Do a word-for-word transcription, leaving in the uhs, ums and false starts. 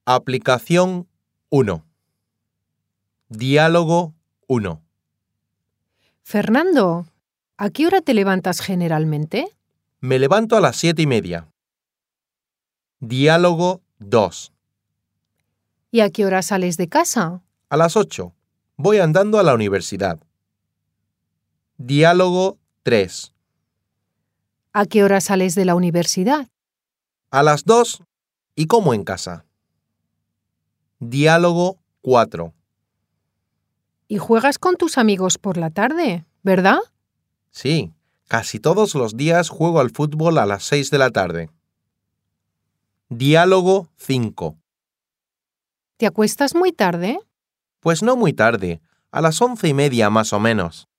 Aplicación uno. Diálogo uno. Fernando, ¿a qué hora te levantas generalmente? Me levanto a las siete y media. Diálogo dos. ¿Y a qué hora sales de casa? A las ocho. Voy andando a la universidad. Diálogo tres. ¿A qué hora sales de la universidad? A las dos y como en casa. Diálogo cuatro. ¿Y juegas con tus amigos por la tarde, verdad? Sí, casi todos los días juego al fútbol a las seis de la tarde. Diálogo cinco. ¿Te acuestas muy tarde? Pues no muy tarde, a las once y media más o menos.